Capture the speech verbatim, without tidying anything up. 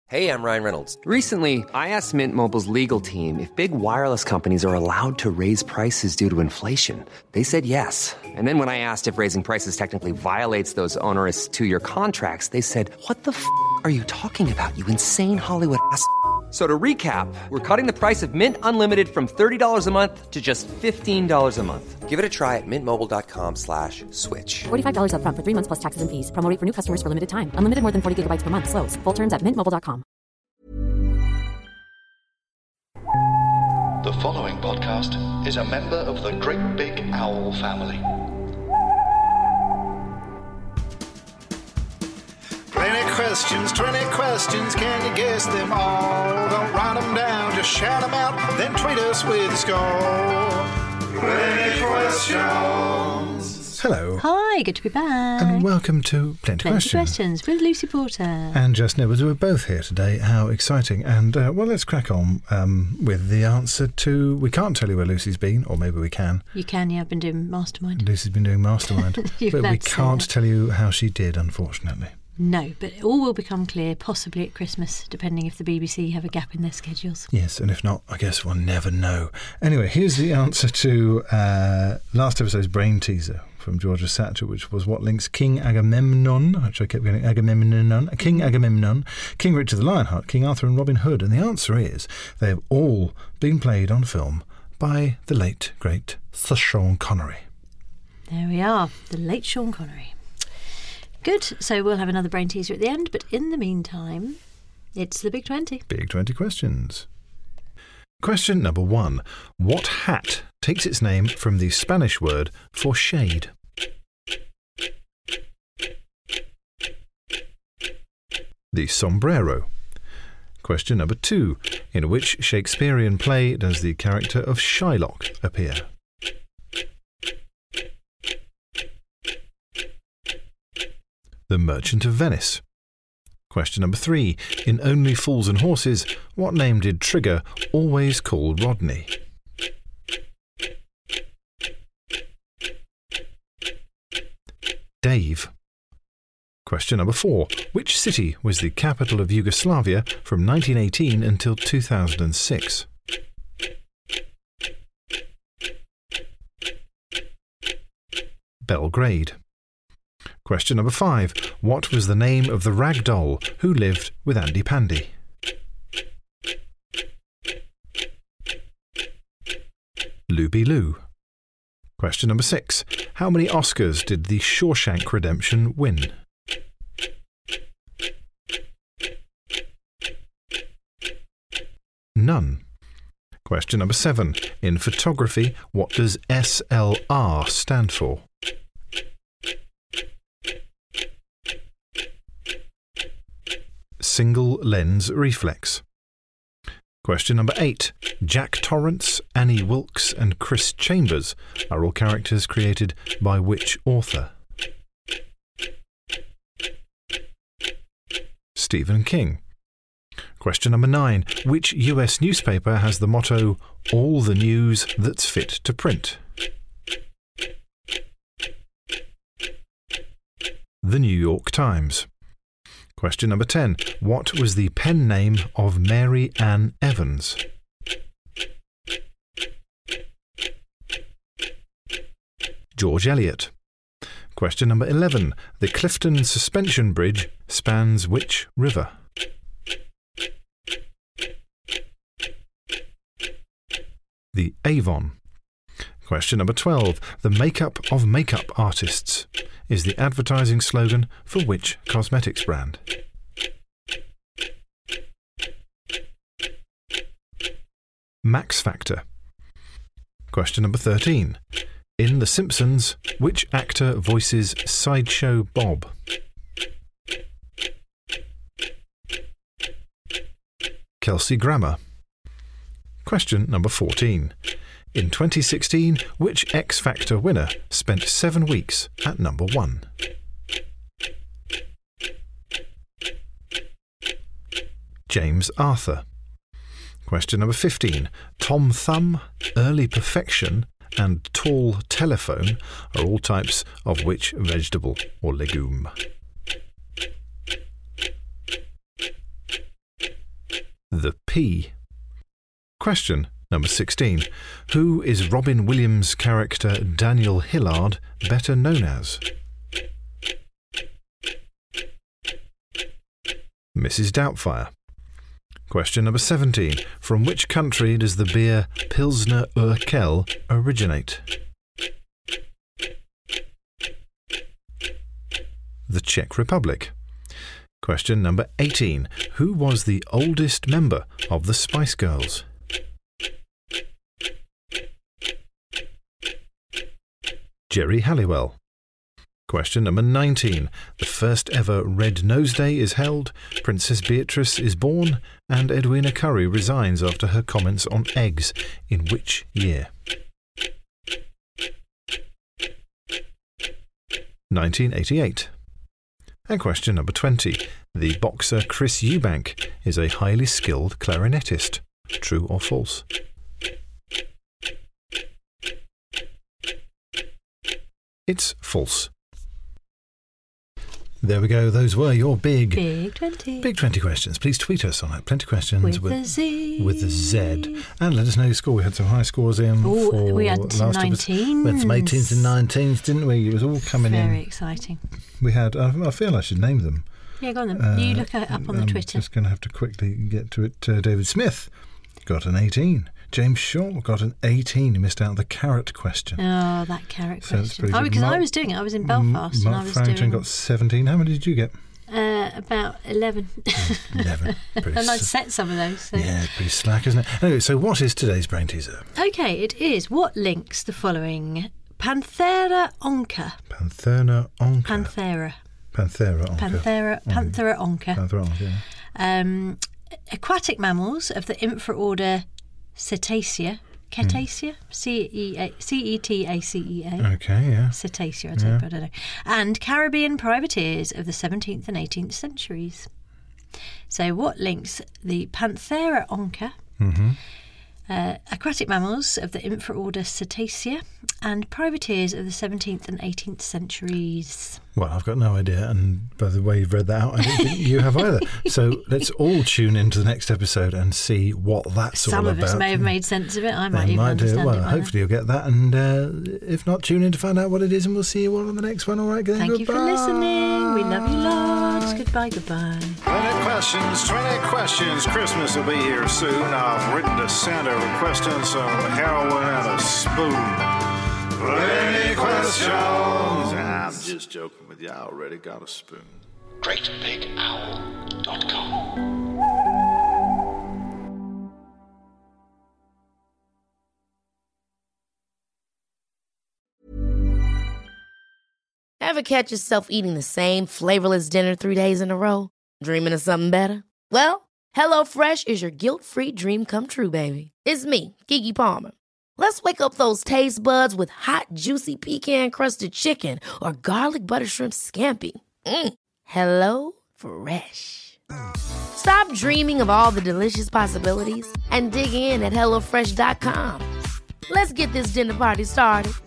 Hey, I'm Ryan Reynolds. Recently, I asked Mint Mobile's legal team if big wireless companies are allowed to raise prices due to inflation. They said yes. And then when I asked if raising prices technically violates those onerous two-year contracts, they said, what the f*** are you talking about, you insane Hollywood ass f- So to recap, we're cutting the price of Mint Unlimited from thirty dollars a month to just fifteen dollars a month. Give it a try at mintmobile.com slash switch. forty-five dollars up front for three months plus taxes and fees. Promo rate for new customers for limited time. Unlimited more than forty gigabytes per month. Slows full terms at mint mobile dot com. The following podcast is a member of the Great Big Owl family. twenty questions, twenty questions, can you guess them all? Don't write them down, just shout them out, then tweet us with a score. twenty questions. Hello. Hi, good to be back. And welcome to Plenty, Plenty Questions. Questions with Lucy Porter. And Justin Edwards. We're both here today. How exciting. And, uh, well, let's crack on um, with the answer to... We can't tell you where Lucy's been, or maybe we can. You can, yeah, I've been doing Mastermind. Lucy's been doing Mastermind. You've but we allowed to say can't that. tell you how she did, unfortunately. No, but it all will become clear, possibly at Christmas, depending if the B B C have a gap in their schedules. Yes, and if not, I guess we'll never know. Anyway, here's the answer to uh, last episode's brain teaser from Georgia Satcher, which was what links King Agamemnon, which I kept getting Agamemnon, King Agamemnon, King Richard the Lionheart, King Arthur and Robin Hood. And the answer is they have all been played on film by the late, great Sir Sean Connery. There we are, the late Sean Connery. Good, so we'll have another brain teaser at the end, but in the meantime, it's the Big twenty. Big twenty questions. Question number one. What hat takes its name from the Spanish word for shade? The sombrero. Question number two. In which Shakespearean play does the character of Shylock appear? The Merchant of Venice. Question number three. In Only Fools and Horses, what name did Trigger always call Rodney? Dave. Question number four. Which city was the capital of Yugoslavia from nineteen eighteen until two thousand six? Belgrade. Question number five. What was the name of the rag doll who lived with Andy Pandy? Luby Lou. Question number six. How many Oscars did The Shawshank Redemption win? None. Question number seven. In photography, what does S L R stand for? Single lens reflex. Question number eight. Jack Torrance, Annie Wilkes and Chris Chambers are all characters created by which author? Stephen King. Question number nine. Which U S newspaper has the motto, "All the news that's fit to print"? The New York Times. Question number ten. What was the pen name of Mary Ann Evans? George Eliot. Question number eleven. The Clifton Suspension Bridge spans which river? The Avon. Question number twelve. The makeup of makeup artists is the advertising slogan for which cosmetics brand? Max Factor. Question number thirteen. In The Simpsons, which actor voices Sideshow Bob? Kelsey Grammer. Question number fourteen. In twenty sixteen, which X Factor winner spent seven weeks at number one? James Arthur. Question number fifteen. Tom Thumb, Early Perfection and Tall Telephone are all types of which vegetable or legume? The P. Question number sixteen. Who is Robin Williams' character Daniel Hillard better known as? Missus Doubtfire. Question number seventeen. From which country does the beer Pilsner Urquell originate? The Czech Republic. Question number eighteen. Who was the oldest member of the Spice Girls? Jerry Halliwell. Question number nineteen. The first ever Red Nose Day is held, Princess Beatrice is born, and Edwina Currie resigns after her comments on eggs. In which year? nineteen eighty-eight. And question number twenty. The boxer Chris Eubank is a highly skilled clarinetist. True or false? It's false. There we go. Those were your big, Big twenty. big twenty questions. Please tweet us on it. Plenty questions With with the Z. with the Z, and let us know your score. We had some high scores in. Oh, for we had some last episode. nineteens. We had some eighteens and nineteens, didn't we? It was all coming Very in. exciting. We had. I, I feel I should name them. Yeah, go on then. Uh, you look it up on the I'm Twitter. just going to have to quickly get to it. Uh, David Smith got an eighteen. James Shaw got an eighteen. He missed out the carrot question. Oh, that carrot So that's question. pretty Oh, good. because I Mark- was doing it. I was in Belfast Mark and I was Farrington doing got seventeen. How many did you get? uh, about eleven. eleven. Pretty And I'd s- set some of those. So. Yeah, it's pretty slack, isn't it? Anyway, so what is today's brain teaser? Okay, it is. What links the following? Panthera onca. Panthera onca. Panthera. Panthera onca. Panthera. Panthera onca. Panthera onca, yeah. Um, aquatic mammals of the infraorder Cetacea. Cetacea? C E A C E T A C E A. Okay, yeah. Cetacea, I'd say, Yeah. but I don't know. And Caribbean privateers of the seventeenth and eighteenth centuries. So, what links the Panthera onca, Mm-hmm. uh, aquatic mammals of the infraorder Cetacea, and privateers of the seventeenth and eighteenth centuries? Well, I've got no idea, and by the way you've read that out, I don't think you have either. So let's all tune into the next episode and see what that's Some all of about. us may have made sense of it. I They might even might do. understand Well, it. by hopefully you'll get that, and uh, if not, tune in to find out what it is, and we'll see you all on the next one. All right, then. Thank you for Goodbye. listening. We love you lots. Goodbye, goodbye. twenty questions, twenty questions. Christmas will be here soon. I've written to Santa requesting some heroin and a spoon. twenty questions. I'm just joking with you. I already got a spoon. great big owl dot com. Ever catch yourself eating the same flavorless dinner three days in a row? Dreaming of something better? Well, HelloFresh is your guilt-free dream come true, baby. It's me, Keke Palmer. Let's wake up those taste buds with hot, juicy pecan-crusted chicken or garlic butter shrimp scampi. Mm. Hello Fresh. Stop dreaming of all the delicious possibilities and dig in at hello fresh dot com. Let's get this dinner party started.